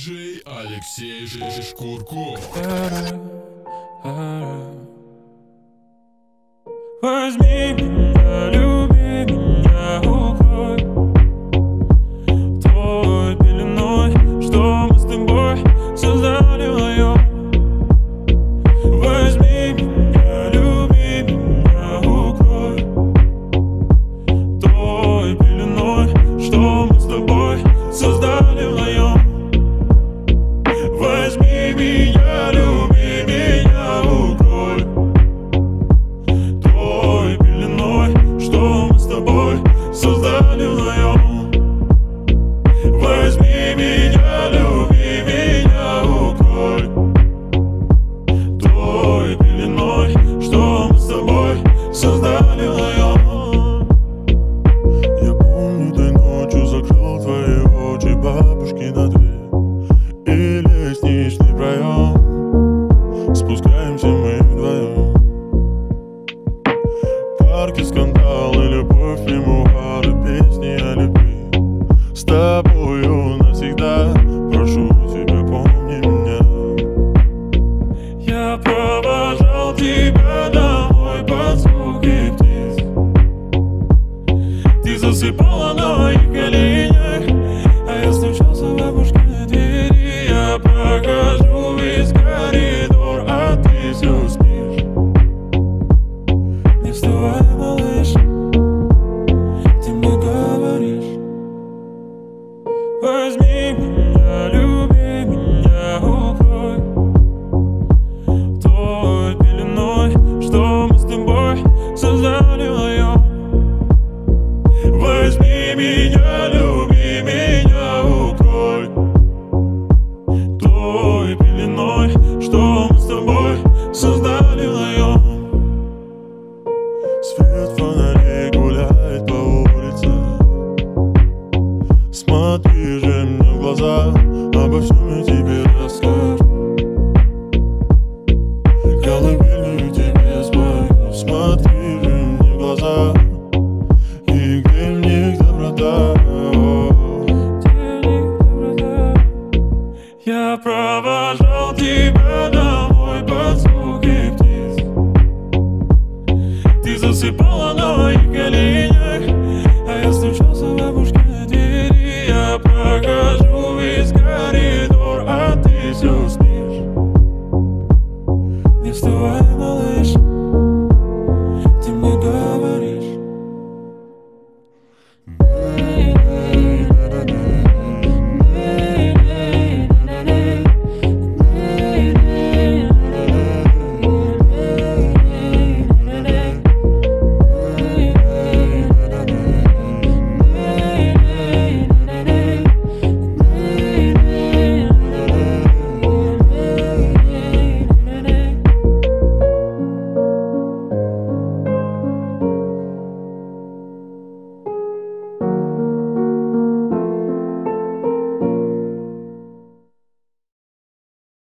Диджей Алексей Шкурков. Возьми меня, люби меня, укрой той пеленой, что мы с тобой создали вдвоем. Возьми меня, люби меня, укрой той пеленой, что мы с тобой создали вдвоем. Возьми меня, люби меня, укрой той пеленой, что мы с тобой создали вдвоем. Возьми меня, люби меня, укрой той пеленой, что мы с тобой создали вдвоем. Я помню, той ночью закрыл твои очи, бабушки на дверь и лестничный проем. Спускаемся мы вдвоем. Парки, скандалы, любовь, мемуары, песни о любви. С тобою навсегда, прошу тебя, помни меня. Я провожал тебя домой под звуки птиц. Ты засыпала на моих коленях, а я стучался в бабушкиной двери. Я прохожу весь коридор, а ты все спишь. Не вставай, малыш, ты мне говоришь. Возьми меня, люби меня, укрой той пеленой, что мы с тобой создали вдвоем. Возьми меня, люби меня, укрой той пеленой, что мы с тобой создали вдвоем. Свет фонарей гуляет по улице. Смотри же мне в глаза, обо всем я тебе расскажу. Колыбельную тебе спою. Смотри же мне в глаза, и где в них доброта. Я провожал тебя домой под звуки птиц. Ты засыпала на моих коленях, а я стучался в бабушкиной двери. Я прохожу весь коридор, а ты все спишь. Не вставай, малыш, ты мне говоришь.